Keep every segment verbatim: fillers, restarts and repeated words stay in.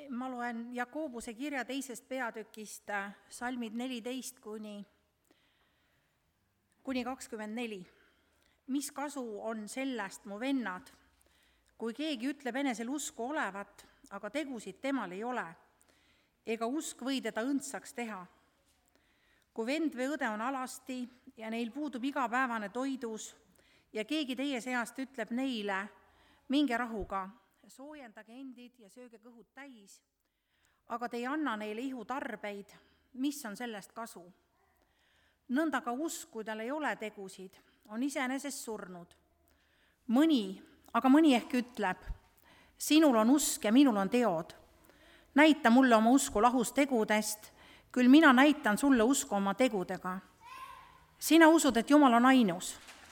ma loen Jakobuse kirja teisest peatükist salmid neliteist kuni, kuni kakskümmend neli. Mis kasu on sellest, mu vennad, kui keegi ütleb enesel usku olevat, aga tegusid temal ei ole, ega usk või teda õndsaks teha. Kui vend või õde on alasti ja neil puudub igapäevane toidus ja keegi teie seast ütleb neile, minge rahuga, soojendage endid ja sööge kõhud täis, aga te ei anna neile ihutarbeid, mis on sellest kasu? Nõnda ka usk, kui tal ei ole tegusid, on iseenesest surnud. Mõni, aga mõni ehk ütleb, sinul on usk ja minul on teod. Näita mulle oma usku lahus tegudest, küll mina näitan sulle usku oma tegudega. Sina usud, et Jumal on ainus.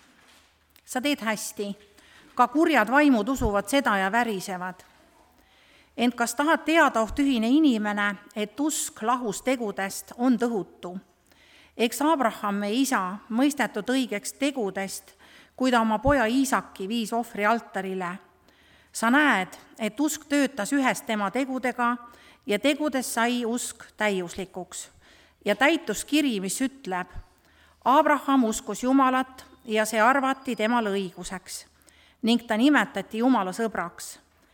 Sa teed hästi. Ka kurjad vaimud usuvad seda ja värisevad. Ent kas tahad teada, oh tühine inimene, et usk lahus tegudest on tõhutu? Eks Abraham, meie isa, mõistetud õigeks tegudest, kui ta oma poja Iisaki viis ohvri altarile. Sa näed, et usk töötas ühes tema tegudega ja tegudes sai usk täiuslikuks. Ja täitus kiri, mis ütleb, Abraham uskus Jumalat ja see arvati temale õiguseks ning ta nimetati Jumala sõbraks.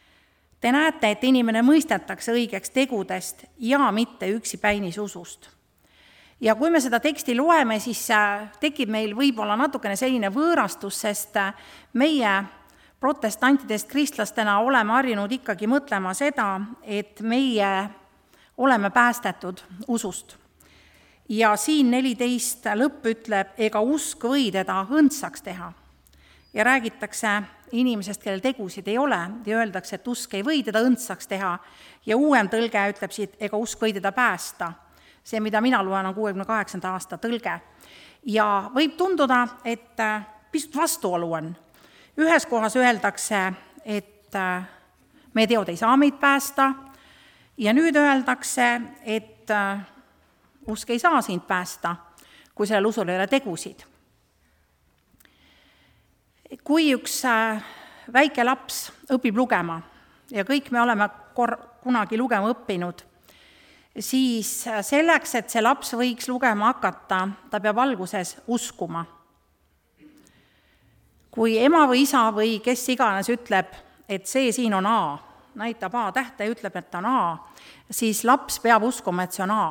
Te näete, et inimene mõistetakse õigeks tegudest ja mitte üksi päinis usust. Ja kui me seda teksti loeme, siis tekib meil võib-olla natukene selline võõrastus, sest meie protestantidest kristlastena oleme harjunud ikkagi mõtlema seda, et meie oleme päästetud usust. Ja siin neliteist lõpp ütleb, ega usk või teda õndsaks teha. Ja räägitakse inimesest, kellel tegusid ei ole, ja öeldakse, et usk ei või teda õndsaks teha. Ja uuem tõlge ütleb siit, ega usk või teda päästa. See, mida mina loen, on kuuekümne kaheksanda aasta tõlge. Ja võib tunduda, et pisut vastuolu on. Ühes kohas öeldakse, et meie teod ei saa meid päästa, ja nüüd öeldakse, et usk ei saa sind päästa, kui sellel usul ei ole tegusid. Kui üks väike laps õpib lugema, ja kõik me oleme kor- kunagi lugema õppinud, siis selleks, et see laps võiks lugema hakata, ta peab alguses uskuma. Kui ema või isa või kes iganes ütleb, et see siin on A, näitab A tähte ja ütleb, et on A, siis laps peab uskuma, et see on A.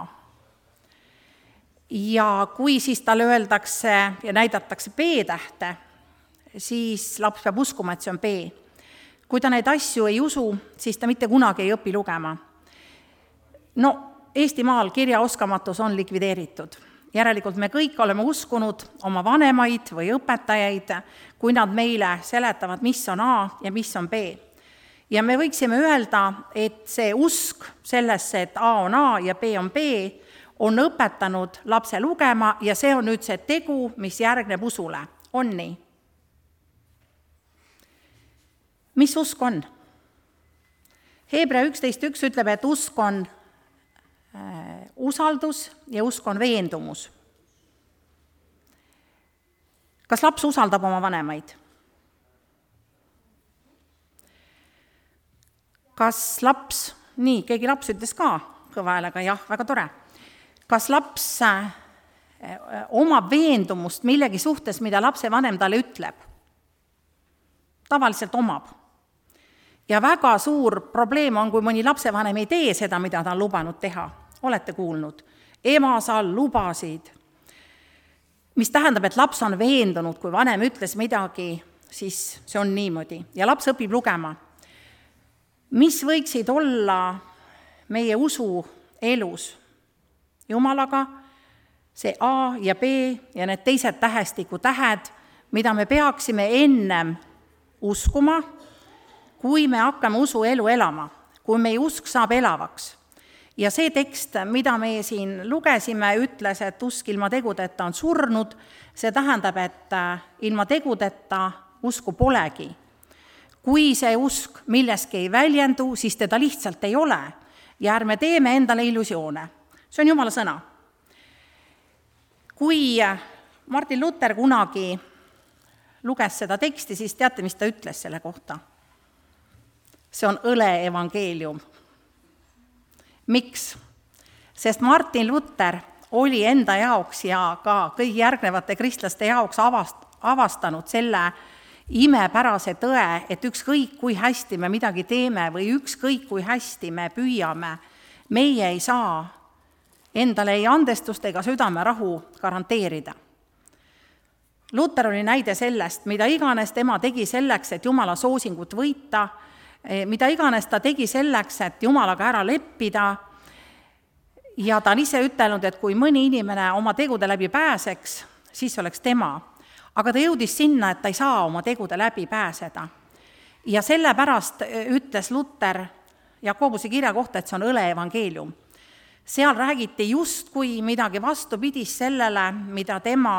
Ja kui siis talle öeldakse ja näidatakse B tähte, siis laps peab uskuma, et see on B. Kui ta neid asju ei usu, siis ta mitte kunagi ei õpi lugema. No, Eestimaal kirjaoskamatus on likvideeritud. Järelikult me kõik oleme uskunud oma vanemaid või õpetajaid, kui nad meile seletavad, mis on A ja mis on B. Ja me võiksime öelda, et see usk sellesse, et A on A ja B on B, on õpetanud lapse lugema ja see on nüüd see tegu, mis järgneb usule. On nii? Mis usk on? Hebra üksteist üks ütleb, et usk on usaldus ja usk on veendumus. Kas laps usaldab oma vanemaid? Kas laps, nii, keegi laps ütles ka kõva häälega, jah, väga tore. Kas laps omab veendumust millegi suhtes, mida lapse vanem talle ütleb? Tavaliselt omab. Ja väga suur probleem on, kui mõni lapsevanem ei tee seda, mida ta on lubanud teha. Olete kuulnud? Ema, sa lubasid. Mis tähendab, et laps on veendunud, kui vanem ütles midagi, siis see on niimoodi. Ja laps õpib lugema. Mis võiksid olla meie usu elus? Jumalaga, see A ja B ja need teised tähestiku tähed, mida me peaksime ennem uskuma, kui me hakkame usu elu elama, kui meie usk saab elavaks. Ja see tekst, mida me siin lugesime, ütles, et usk ilma tegudeta on surnud, see tähendab, et ilma tegudeta usku polegi. Kui see usk milleski ei väljendu, siis teda lihtsalt ei ole ja ärme teeme endale illusioone. See on Jumala sõna. Kui Martin Luther kunagi luges seda teksti, siis teate, mis ta ütles selle kohta? See on õle evangeelium. Miks? Sest Martin Luther oli enda jaoks ja ka kõigi järgnevate kristlaste jaoks avast, avastanud selle imepärase tõe, et ükskõik, kui hästi me midagi teeme või ükskõik, kui hästi me püüame, meie ei saa endale ei andestust ega südamerahu garanteerida. Luther oli näide sellest, mida iganes tema tegi selleks, et Jumala soosingut võita, mida iganes ta tegi selleks, et Jumalaga ära leppida, ja ta on ise ütelnud, et kui mõni inimene oma tegude läbi pääseks, siis oleks tema. Aga ta jõudis sinna, et ta ei saa oma tegude läbi pääseda. Ja sellepärast ütles Luther Jakobuse kirja kohta, et see on õle evangeelium. Seal räägiti justkui midagi vastupidis sellele, mida tema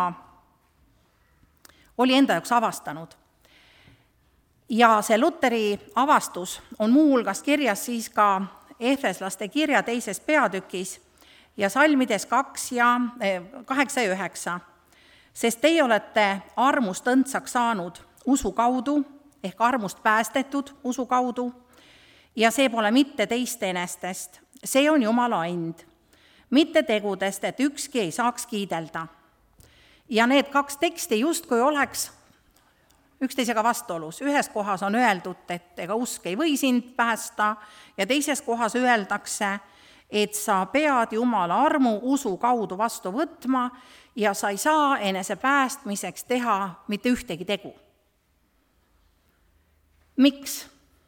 oli enda jaoks avastanud. Ja see Lutheri avastus on muu hulgas kirjas siis ka Efeslaste kirja teises peatükis ja salmides kaks ja kaheksa ja üheksa. Sest teie olete armust õndsaks saanud usu kaudu, ehk armust päästetud usu kaudu, ja see pole mitte teiste enestest, see on Jumala and, mitte tegudest, et ükski ei saaks kiidelda. Ja need kaks teksti justkui oleks üksteisega vastuolus. Ühes kohas on öeldud, et ega usk ei või sind päästa, ja teises kohas öeldakse, et sa pead Jumala armu usu kaudu vastu võtma ja sa ei saa enese päästmiseks teha mitte ühtegi tegu. Miks?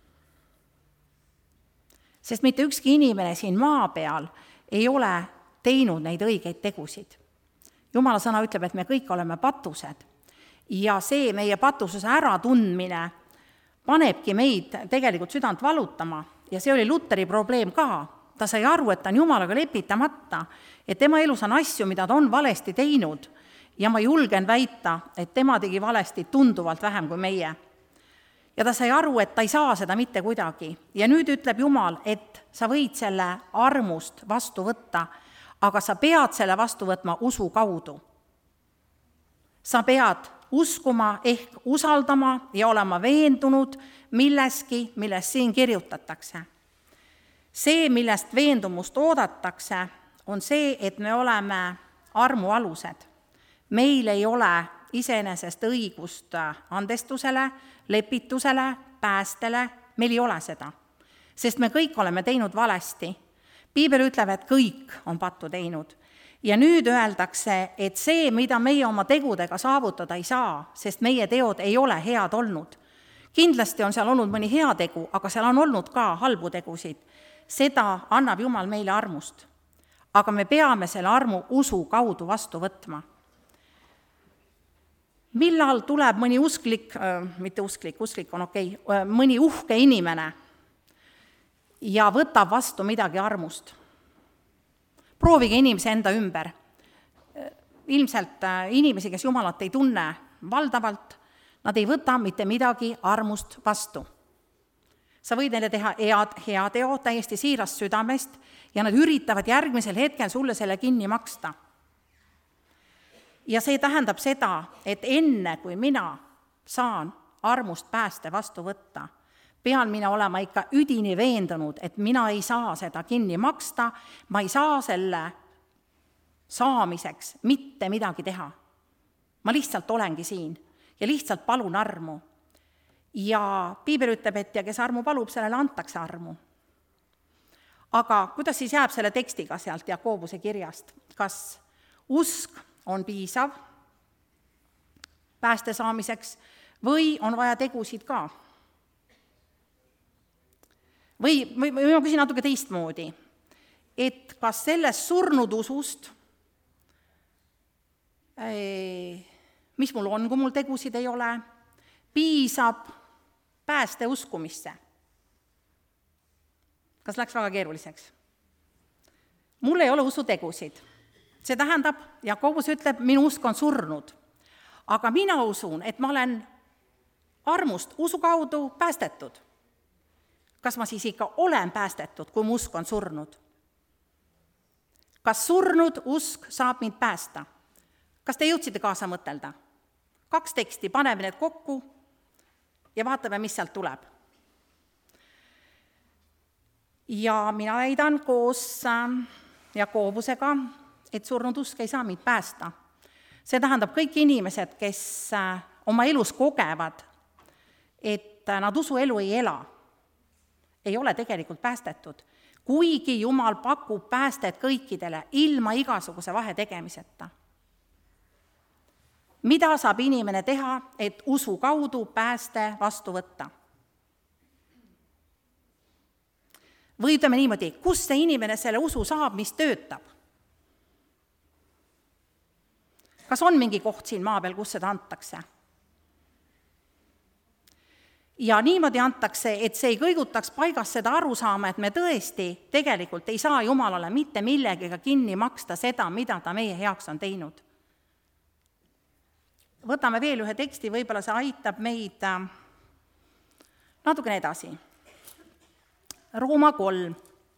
Sest mitte ükski inimene siin maa peal ei ole teinud neid õigeid tegusid. Jumala sõna ütleb, et me kõik oleme patused ja see meie patususe äratundmine panebki meid tegelikult südant valutama ja see oli Lutheri probleem ka. Ta sai aru, et ta on Jumalaga lepitamata, et tema elus on asju, mida ta on valesti teinud ja ma julgen väita, et tema tegi valesti tunduvalt vähem kui meie. Ja ta sai aru, et ta ei saa seda mitte kuidagi. Ja nüüd ütleb Jumal, et sa võid selle armust vastu võtta, aga sa pead selle vastu võtma usu kaudu. Sa pead uskuma ehk usaldama ja olema veendunud milleski, millest siin kirjutatakse. See, millest veendumust oodatakse, on see, et me oleme armu alused. Meil ei ole iseenesest õigust andestusele, lepitusele, päästele, meil ei ole seda. Sest me kõik oleme teinud valesti. Piibel ütleb, et kõik on pattu teinud. Ja nüüd öeldakse, et see, mida meie oma tegudega saavutada ei saa, sest meie teod ei ole head olnud. Kindlasti on seal olnud mõni hea tegu, aga seal on olnud ka halbu tegusid. Seda annab Jumal meile armust. Aga me peame selle armu usu kaudu vastu võtma. Millal tuleb mõni usklik, äh, mitte usklik, usklik on okei, okay, mõni uhke inimene ja võtab vastu midagi armust? Proovige inimese enda ümber. Ilmselt inimesi, kes Jumalat ei tunne valdavalt, nad ei võta mitte midagi armust vastu. Sa võid neile teha head, hea teo täiesti siirast südamest ja nad üritavad järgmisel hetkel sulle selle kinni maksta. Ja see tähendab seda, et enne kui mina saan armust pääste vastu võtta, pean mina olema ikka üdini veendunud, et mina ei saa seda kinni maksta, ma ei saa selle saamiseks mitte midagi teha. Ma lihtsalt olengi siin ja lihtsalt palun armu. Ja Piibel ütleb, et ja kes armu palub, sellele antakse armu. Aga kuidas siis jääb selle tekstiga sealt Jakobuse kirjast? Kas usk on piisav pääste saamiseks või on vaja tegusid ka? Või, või, või ma küsin natuke teistmoodi, et kas sellest surnud usust, mis mul on, kui mul tegusid ei ole, piisab pääste uskumisse? Kas läks väga keeruliseks? Mul ei ole usutegusid. See tähendab, Jakobus ütleb, minu usk on surnud. Aga mina usun, et ma olen armust usu kaudu päästetud. Kas ma siis ikka olen päästetud, kui mu usk on surnud? Kas surnud usk saab mind päästa? Kas te jõudsite kaasa mõtelda? Kaks teksti, paneme need kokku ja vaatame, mis sealt tuleb. Ja mina väidan koos Jakobusega, et surnud usk ei saa meid päästa. See tähendab kõik inimesed, kes oma elus kogevad, et nad usuelu ei ela, ei ole tegelikult päästetud, kuigi Jumal pakub päästet kõikidele ilma igasuguse vahe tegemiseta. Mida saab inimene teha, et usu kaudu pääste vastu võtta? Või ütleme niimoodi, kus see inimene selle usu saab, mis töötab? Kas on mingi koht siin maa peal, kus seda antakse? Ja niimoodi antakse, et see ei kõigutaks paigas seda aru saama, et me tõesti tegelikult ei saa Jumalale mitte millegagi kinni maksta seda, mida ta meie heaks on teinud. Võtame veel ühe teksti, võib-olla see aitab meid natukene edasi. Rooma kolm,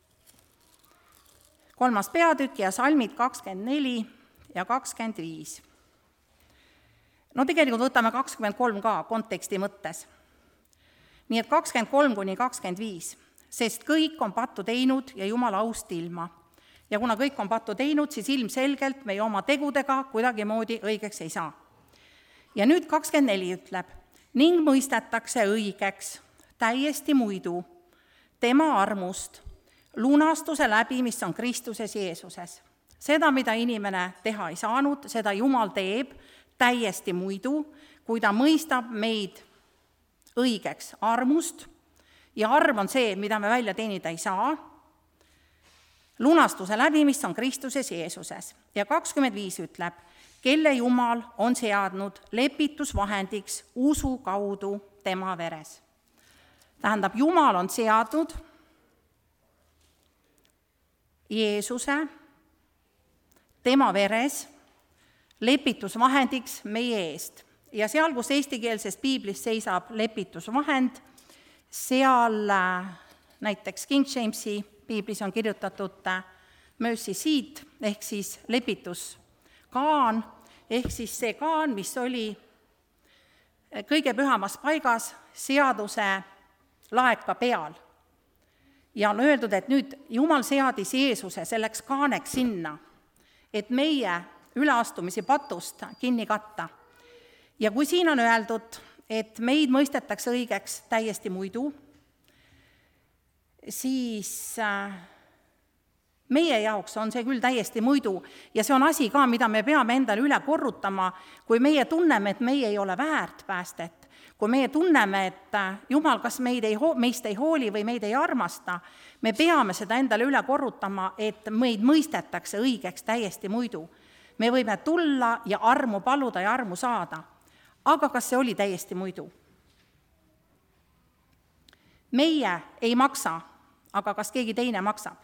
kolmas peatükk ja salmid kakskümmend neli ja kakskümmend viis. No tegelikult võtame kakskümmend kolm ka konteksti mõttes. Nii et kakskümmend kolm kuni kakskümmend viis, sest kõik on pattu teinud ja Jumala aust ilma. Ja kuna kõik on pattu teinud, siis ilmselgelt meie oma tegudega kuidagimoodi õigeks ei saa. Ja nüüd kakskümmend neli ütleb, ning mõistetakse õigeks täiesti muidu tema armust, lunastuse läbi, mis on Kristuses Jeesuses. Seda, mida inimene teha ei saanud, seda Jumal teeb täiesti muidu, kui ta mõistab meid õigeks armust, ja arm on see, mida me välja teenida ei saa, lunastuse läbi, mis on Kristuses Jeesuses. Ja kakskümmend viis ütleb, kelle Jumal on seadnud lepitusvahendiks usu kaudu tema veres. Tähendab, Jumal on seadnud Jeesuse tema veres lepitusvahendiks meie eest. Ja seal, kus eestikeelses piiblis seisab lepitusvahend, seal näiteks King Jamesi piiblis on kirjutatud mercy seat ehk siis lepituskaan, ehk siis see kaan, mis oli kõige pühamas paigas seaduse laeka peal. Ja on öeldud, et nüüd Jumal seadis Jeesuse selleks kaaneks sinna, et meie üleastumisi patust kinni katta. Ja kui siin on öeldud, et meid mõistetakse õigeks täiesti muidu, siis meie jaoks on see küll täiesti muidu ja see on asi ka, mida me peame endale üle korrutama, kui meie tunneme, et meie ei ole väärt päästet, kui meie tunneme, et Jumal kas meid ei, meist ei hooli või meid ei armasta, me peame seda endale üle korrutama, et meid mõistetakse õigeks täiesti muidu. Me võime tulla ja armu paluda ja armu saada, aga kas see oli täiesti muidu? Meie ei maksa, aga kas keegi teine maksab?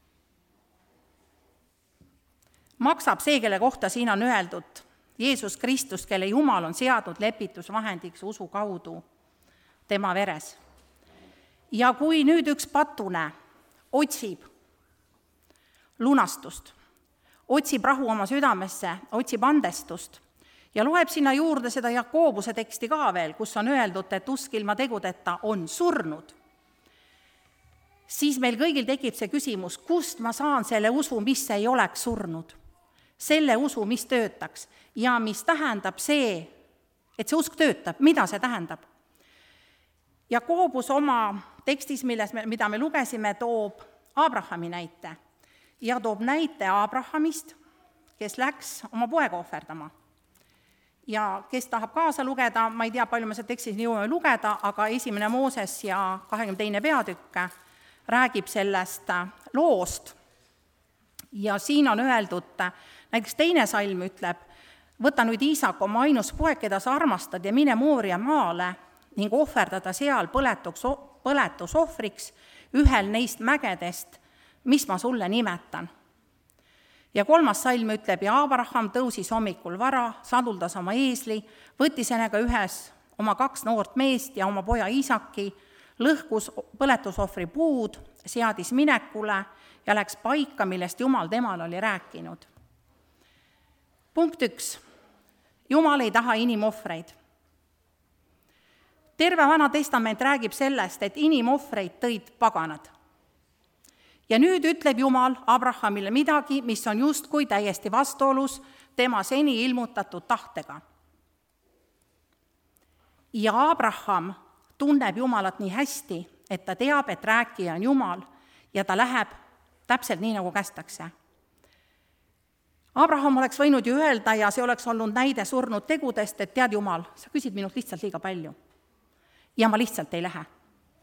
Maksab see, kelle kohta siin on öeldud, Jeesus Kristus, kelle Jumal on seadnud lepitusvahendiks usu kaudu tema veres. Ja kui nüüd üks patune otsib lunastust, otsib rahu oma südamesse, otsib andestust ja loeb sinna juurde seda Jakobuse teksti ka veel, kus on öeldud, et usk ilma tegudeta on surnud, siis meil kõigil tekib see küsimus, kust ma saan selle usu, mis ei oleks surnud. Selle usu, mis töötaks ja mis tähendab see, et see usk töötab, mida see tähendab. Jakobus oma tekstis, milles me, mida me lugesime, toob Abrahami näite ja toob näite Abrahamist, kes läks oma poega ohverdama. Ja kes tahab kaasa lugeda, ma ei tea, palju me seda tekstis jõuame lugeda, aga esimene Mooses ja kahekümne teine peatükk räägib sellest loost ja siin on öeldud, näiteks teine salm ütleb, võta nüüd Iisak oma ainus poeg, keda sa armastad ja mine Mooria maale ning ohverdada seal põletuks, põletusohvriks ühel neist mägedest, mis ma sulle nimetan. Ja kolmas salm ütleb, ja Abraham tõusis hommikul vara, saduldas oma eesli, võttis enega ühes oma kaks noort meest ja oma poja Iisaki, lõhkus põletusohvri puud, seadis minekule ja läks paika, millest Jumal temal oli rääkinud. Punkt üks. Jumal ei taha inimohvreid. Terve Vana Testament räägib sellest, et inimohvreid tõid paganad. ja nüüd ütleb Jumal Abrahamile midagi, mis on justkui täiesti vastuolus tema seni ilmutatud tahtega. Ja Abraham tunneb Jumalat nii hästi, et ta teab, et rääkija on Jumal ja ta läheb täpselt nii, nagu kästakse. Abraham oleks võinud ju öelda ja see oleks olnud näide surnud tegudest, et tead Jumal, sa küsid minult lihtsalt liiga palju ja ma lihtsalt ei lähe.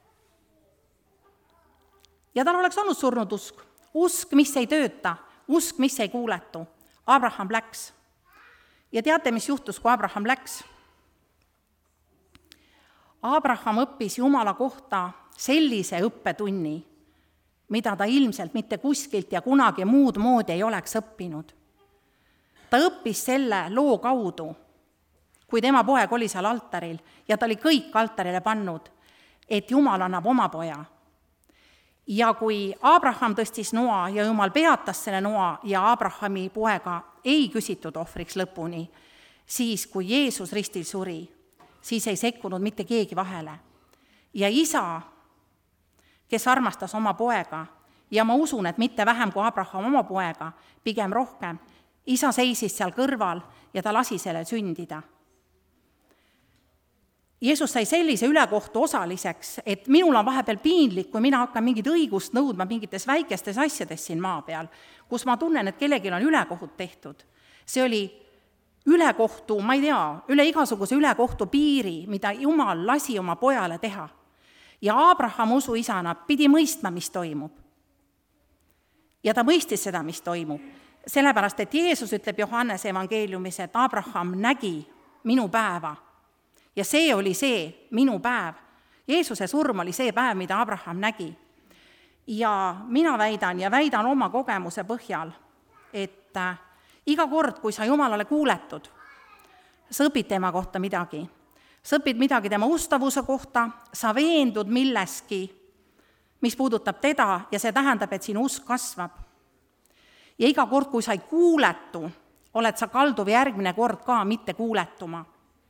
Ja tal oleks olnud surnud usk, usk, mis ei tööta, usk, mis ei kuuletu. Abraham läks. Ja teate, mis juhtus, kui Abraham läks? Abraham õppis Jumala kohta sellise õppetunni, mida ta ilmselt mitte kuskilt ja kunagi muud moodi ei oleks õppinud. Ta õppis selle loo kaudu, kui tema poeg oli seal altaril ja ta oli kõik altarile pannud, et Jumal annab oma poja. Ja kui Abraham tõstis noa ja Jumal peatas selle noa ja Abrahami poega ei küsitud ohvriks lõpuni, siis kui Jeesus ristil suri, siis ei sekkunud mitte keegi vahele. Ja isa, kes armastas oma poega, ja ma usun, et mitte vähem kui Abraham oma poega, pigem rohkem, isa seisis seal kõrval ja ta lasi sellel sündida. Jeesus sai sellise ülekohtu osaliseks, et minul on vahepeal piinlik, kui mina hakkan mingit õigust nõudma mingites väikestes asjades siin maa peal, kus ma tunnen, et kellelgi on ülekohut tehtud. See oli ülekohtu, ma ei tea, üle igasuguse ülekohtu piiri, mida Jumal lasi oma pojale teha. Ja Abraham usuisana pidi mõistma, mis toimub. Ja ta mõistis seda, mis toimub. Sellepärast, et Jeesus ütleb Johannese evangeeliumis, et Abraham nägi minu päeva. Ja see oli see minu päev. Jeesuse surm oli see päev, mida Abraham nägi. Ja mina väidan ja väidan oma kogemuse põhjal, et iga kord, kui sa Jumalale kuuletud, sa õpid tema kohta midagi. Sa õpid midagi tema ustavuse kohta, sa veendud milleski, mis puudutab teda ja see tähendab, et sinu usk kasvab. Ja iga kord, kui sa ei kuuletu, oled sa kalduv järgmine kord ka mitte kuuletuma.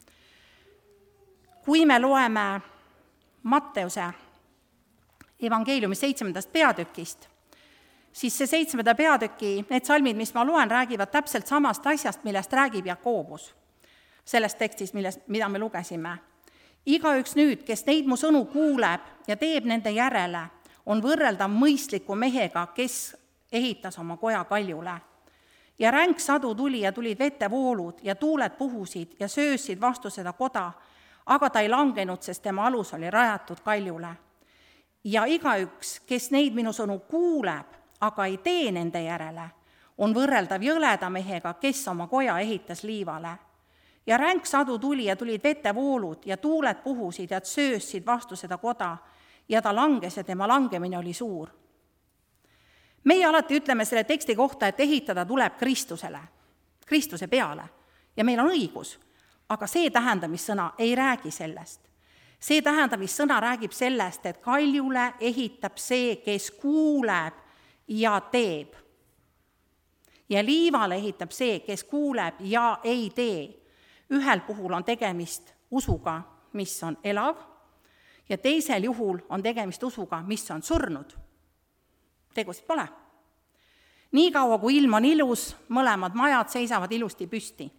Kui me loeme Matteuse evangeeliumi seitsmendast peatükist, siis see seitsmenda peatüki, need salmid, mis ma loen, räägivad täpselt samast asjast, millest räägib Jakobus, sellest tekstist, millest, mida me lugesime. Igaüks nüüd, kes neid mu sõnu kuuleb ja teeb nende järele, on võrreldav mõistliku mehega, kes ehitas oma koja kaljule. Ja ränk sadu tuli ja tulid vetevoolud ja tuuled puhusid ja söösid vastu seda koda, aga ta ei langenud, sest tema alus oli rajatud kaljule. Ja igaüks, kes neid minu sõnu kuuleb, aga ei tee nende järele, on võrreldav jõleda mehega, kes oma koja ehitas liivale. Ja ränk sadu tuli ja tulid vetevoolud ja tuuled puhusid ja söösid vastu seda koda ja ta langes ja tema langemine oli suur. Meie alati ütleme selle teksti kohta, et ehitada tuleb Kristusele, Kristuse peale ja meil on õigus. Aga see tähendamissõna ei räägi sellest. See tähendamissõna räägib sellest, et kaljule ehitab see, kes kuuleb ja teeb. Ja liivale ehitab see, kes kuuleb ja ei tee. Ühel puhul on tegemist usuga, mis on elav, ja teisel juhul on tegemist usuga, mis on surnud. Tegusid pole. Nii kaua, kui ilm on ilus, mõlemad majad seisavad ilusti püsti.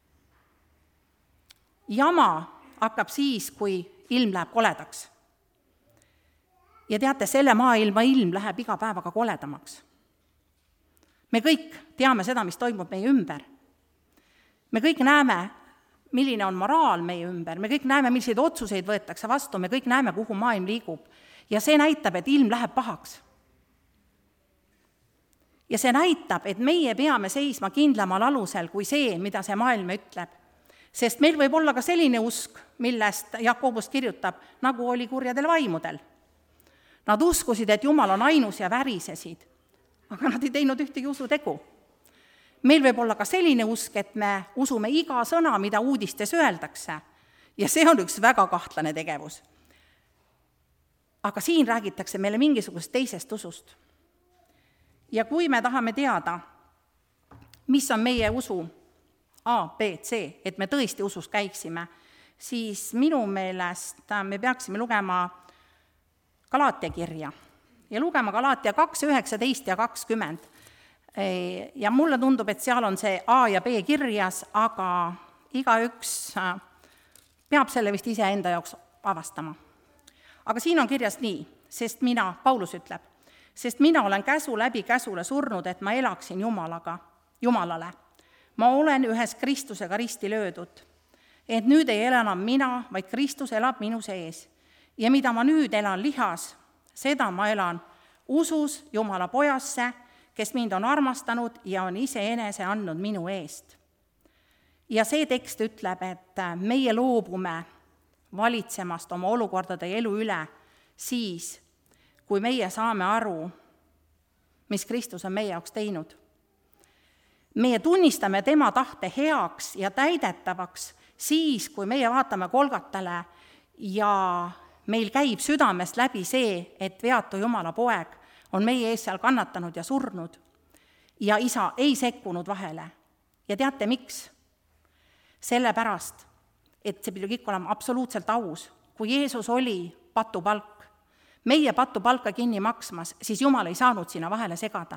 Jama hakkab siis, kui ilm läheb koledaks. Ja teate, selle maailma ilm läheb iga päevaga koledamaks. Me kõik teame seda, mis toimub meie ümber. Me kõik näeme, milline on moraal meie ümber, me kõik näeme, milliseid otsuseid võetakse vastu, me kõik näeme, kuhu maailm liigub. Ja see näitab, et ilm läheb pahaks. Ja see näitab, et meie peame seisma kindlamal alusel kui see, mida see maailm ütleb. Sest meil võib olla ka selline usk, millest Jakobus kirjutab, nagu oli kurjadel vaimudel. Nad uskusid, et Jumal on ainus ja värisesid, aga nad ei teinud ühtegi usutegu. Meil võib olla ka selline usk, et me usume iga sõna, mida uudistes öeldakse, ja see on üks väga kahtlane tegevus. Aga siin räägitakse meile mingisugust teisest usust. Ja kui me tahame teada, mis on meie usu A, B, C, et me tõesti usus käiksime, siis minu meelest me peaksime lugema Galaatia kirja ja lugema Galaatia kaks, üheksateist ja kakskümmend. Ja mulle tundub, et seal on see A ja B kirjas, aga igaüks peab selle vist ise enda jaoks avastama. Aga siin on kirjas nii, sest mina, Paulus ütleb, sest mina olen käsu läbi käsule surnud, et ma elaksin Jumalaga, Jumalale. Ma olen ühes Kristusega risti löödud, et nüüd ei ela enam mina, vaid Kristus elab minu sees. Ja mida ma nüüd elan lihas, seda ma elan usus Jumala pojasse, kes mind on armastanud ja on iseenese andnud minu eest. Ja see tekst ütleb, et meie loobume valitsemast oma olukordade ja elu üle siis, kui meie saame aru, mis Kristus on meie jaoks teinud. Meie tunnistame tema tahte heaks ja täidetavaks siis, kui meie vaatame Golgatale ja meil käib südamest läbi see, et veatu Jumala poeg on meie ees seal kannatanud ja surnud ja isa ei sekkunud vahele. Ja teate, miks? Sellepärast, et see pidi kõik olema absoluutselt aus. Kui Jeesus oli patupalk, meie patupalka kinni maksmas, siis Jumal ei saanud sinna vahele segada.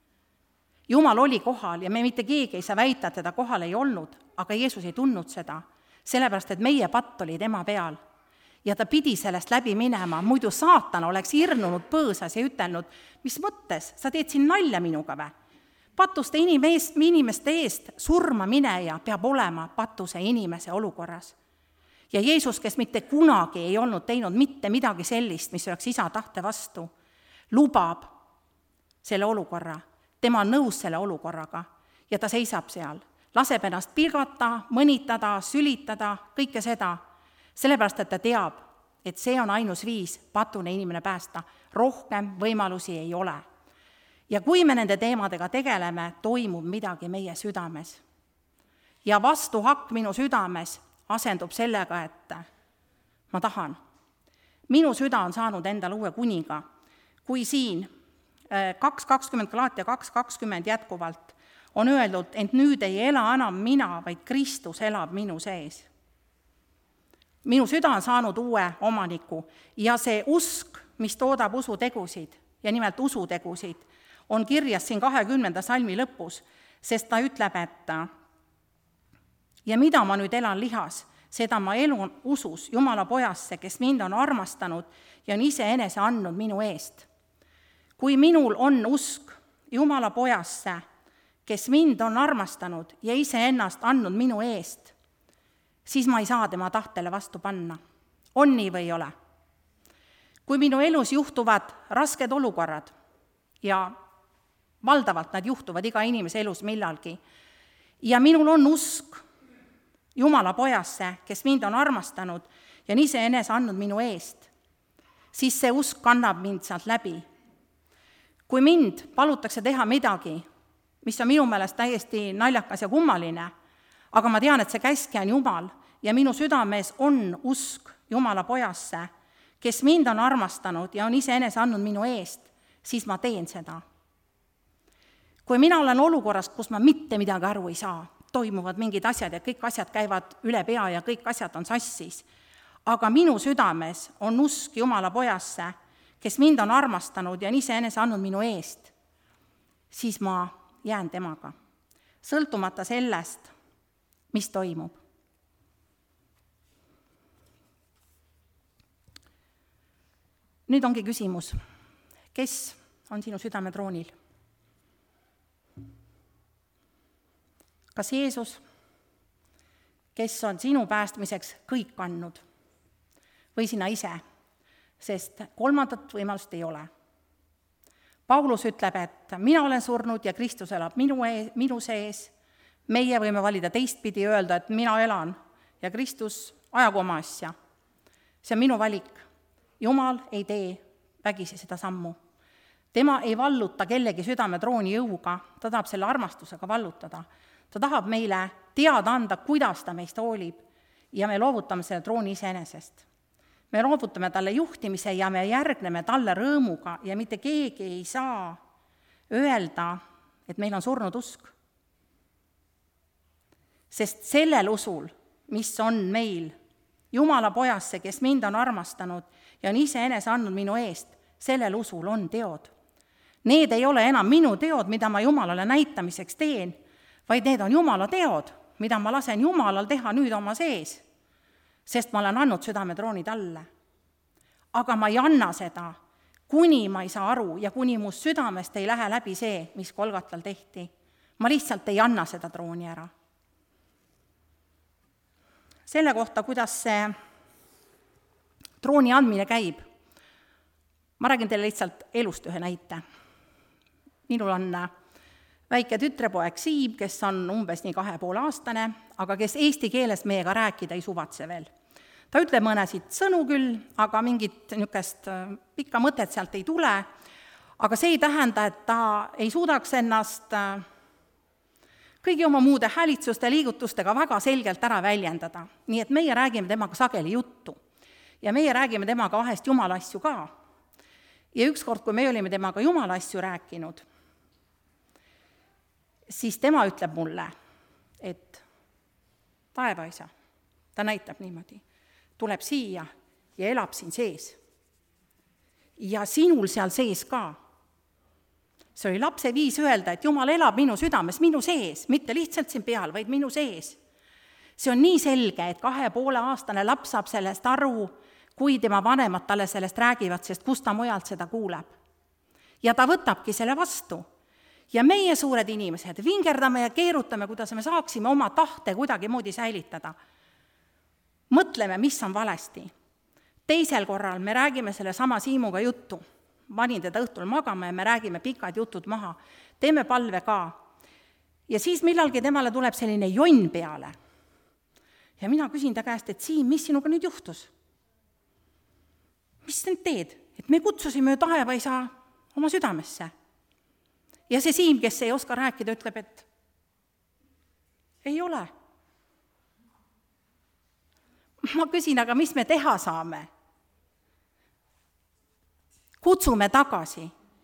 Jumal oli kohal ja me mitte keegi ei saa väita, et teda kohal ei olnud, aga Jeesus ei tundnud seda, sellepärast, et meie patt oli tema peal. Ja ta pidi sellest läbi minema, muidu saatan oleks hirnunud põõsas ja ütelnud, mis mõttes, sa teed siin nalja minuga vä? Patuste inimest, inimeste eest surma mineja peab olema patuse inimese olukorras. Ja Jeesus, kes mitte kunagi ei olnud teinud mitte midagi sellist, mis oleks isa tahte vastu, lubab selle olukorra, tema on nõus selle olukorraga ja ta seisab seal, laseb ennast pilgata, mõnitada, sülitada, kõike seda, sellepärast, et ta teab, et see on ainus viis patune inimene päästa. Rohkem võimalusi ei ole. Ja kui me nende teemadega tegeleme, toimub midagi meie südames. Ja vastuhakk minu südames asendub sellega, et ma tahan. Minu süda on saanud endale uue kuninga. Kui siin kaks kakskümmend, Galaatia kaks kakskümmend jätkuvalt on öeldud, et nüüd ei ela enam mina, vaid Kristus elab minu sees. Minu süda on saanud uue omaniku ja see usk, mis toodab usutegusid, ja nimelt usutegusid, on kirjas siin kahekümnenda salmi lõpus, sest ta ütleb, et ja mida ma nüüd elan lihas, seda ma elun usus Jumala pojasse, kes mind on armastanud ja on iseenese andnud minu eest. Kui minul on usk Jumala pojasse, kes mind on armastanud ja iseennast andnud minu eest, siis ma ei saa tema tahtele vastu panna. On nii või ei ole? Kui minu elus juhtuvad rasked olukorrad ja valdavalt nad juhtuvad iga inimese elus millalgi ja minul on usk Jumala pojasse, kes mind on armastanud ja on iseenese andnud minu eest, siis see usk kannab mind sealt läbi. Kui mind palutakse teha midagi, mis on minu meelest täiesti naljakas ja kummaline, aga ma tean, et see käskja on Jumal ja minu südames on usk Jumala pojasse, kes mind on armastanud ja on iseenese andnud minu eest, siis ma teen seda. Kui mina olen olukorras, kus ma mitte midagi aru ei saa, toimuvad mingid asjad ja kõik asjad käivad üle pea ja kõik asjad on sassis, aga minu südames on usk Jumala pojasse, kes mind on armastanud ja on iseenese andnud minu eest, siis ma jään temaga, sõltumata sellest, mis toimub. Nüüd ongi küsimus, kes on sinu südame troonil? Kas Jeesus, kes on sinu päästmiseks kõik andnud, või sina ise, sest kolmandat võimalust ei ole. Paulus ütleb, et mina olen surnud ja Kristus elab minu, ees, minu sees. Meie võime valida teistpidi öelda, et mina elan ja Kristus ajagu oma asja. See on minu valik. Jumal ei tee vägisi seda sammu. Tema ei valluta kellegi südame trooni jõuga, ta tahab selle armastusega vallutada. Ta tahab meile teada anda, kuidas ta meist hoolib ja me loovutame selle trooni iseenesest. Me loovutame talle juhtimise ja me järgneme talle rõõmuga ja mitte keegi ei saa öelda, et meil on surnud usk. Sest sellel usul, mis on meil Jumala pojasse, kes mind on armastanud ja on iseenese andnud minu eest, sellel usul on teod. Need ei ole enam minu teod, mida ma Jumalale näitamiseks teen, vaid need on Jumala teod, mida ma lasen Jumalal teha nüüd oma sees, sest ma olen andnud südametrooni talle. Aga ma ei anna seda, kuni ma ei saa aru ja kuni mu südamest ei lähe läbi see, mis Golgatal tehti. Ma lihtsalt ei anna seda trooni ära. Selle kohta, kuidas see trooni andmine käib, ma räägin teile lihtsalt elust ühe näite. Minul on väike tütrepoeg Siim, kes on umbes nii kahe poole aastane, aga kes eesti keeles meiega rääkida ei suvatse veel. Ta ütleb mõnesid sõnu küll, aga mingit niisugust pikka mõtet sealt ei tule, aga see ei tähenda, et ta ei suudaks ennast kõigi oma muude häälitsuste ja liigutustega väga selgelt ära väljendada. Nii et meie räägime temaga sageli juttu ja meie räägime temaga vahest Jumala asju ka. Ja ükskord, kui me olime temaga Jumala asju rääkinud, siis tema ütleb mulle, et taevaisa, ta näitab niimoodi, tuleb siia ja elab siin sees. Ja sinul seal sees ka. See oli lapse viis öelda, et Jumal elab minu südames, minu sees, mitte lihtsalt siin peal, vaid minu sees. See on nii selge, et kahe poole aastane laps saab sellest aru, kui tema vanemad talle sellest räägivad, sest kust ta mujalt seda kuuleb. Ja ta võtabki selle vastu. Ja meie suured inimesed vingerdame ja keerutame, kuidas me saaksime oma tahte kuidagi moodi säilitada. Mõtleme, mis on valesti. Teisel korral me räägime selle sama Siimuga juttu. Panin teda õhtul magama ja me räägime pikad jutud maha. Teeme palve ka. Ja siis millalgi temale tuleb selline jonn peale. Ja mina küsin ta käest, et Siim, mis sinuga nüüd juhtus? Mis sa nüüd teed? Et me kutsusime taevaisa oma südamesse. Ja see Siim, kes ei oska rääkida, ütleb, et ei ole. Ma küsin, aga mis me teha saame? Kutsume tagasi.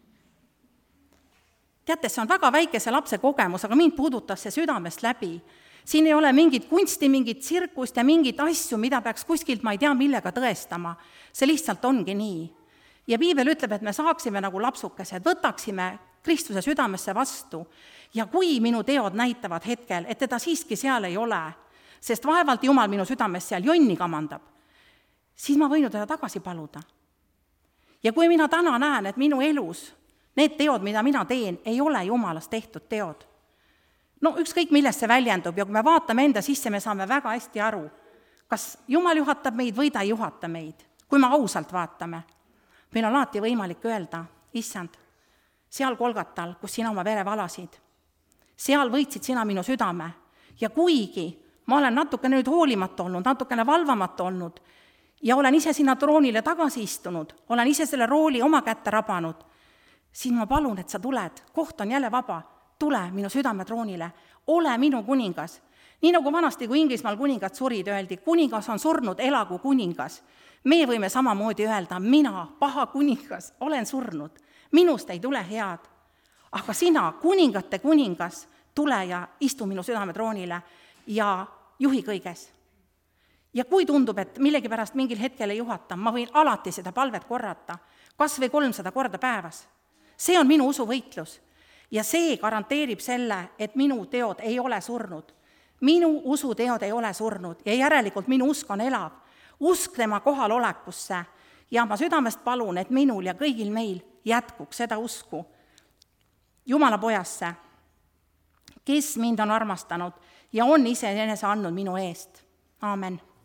Teate, see on väga väikese lapse kogemus, aga mind puudutas see südamest läbi. Siin ei ole mingit kunsti, mingit tsirkust ja mingit asju, mida peaks kuskilt, ma ei tea, millega tõestama. See lihtsalt ongi nii. Ja Piibel ütleb, et me saaksime nagu lapsukesed, võtaksime Kristuse südamesse vastu. Ja kui minu teod näitavad hetkel, et teda siiski seal ei ole, sest vaevalt Jumal minu südames seal jonni kamandab, siis ma võin teda tagasi paluda. Ja kui mina täna näen, et minu elus need teod, mida mina teen, ei ole Jumalast tehtud teod, no ükskõik millest see väljendub ja kui me vaatame enda sisse, me saame väga hästi aru, kas Jumal juhatab meid või ta ei juhata meid, kui me ausalt vaatame. Meil on alati võimalik öelda, issand, seal Golgatal, kus sina oma vere valasid, seal võitsid sina minu südame ja kuigi ma olen natukene nüüd hoolimatu olnud, natukene valvamatu olnud, ja olen ise sinna troonile tagasi istunud, olen ise selle rooli oma kätte rabanud, siis ma palun, et sa tuled, koht on jälle vaba, tule minu südame troonile, ole minu kuningas. Nii nagu vanasti, kui Inglismaal kuningad surid, öeldi, kuningas on surnud, elagu kuningas. Me võime samamoodi öelda, mina, paha kuningas, olen surnud, minust ei tule head. Aga sina, kuningate kuningas, tule ja istu minu südame troonile ja juhi kõiges. Ja kui tundub, et millegi pärast mingil hetkel ei juhata, ma võin alati seda palvet korrata, kas või kolmsada korda päevas. See on minu usuvõitlus ja see garanteerib selle, et minu teod ei ole surnud. Minu usuteod ei ole surnud ja järelikult minu usk on elav. Usk tema kohalolekusse ja ma südamest palun, et minul ja kõigil meil jätkuks seda usku Jumala pojasse, kes mind on armastanud ja on iseenese andnud minu eest. Aamen.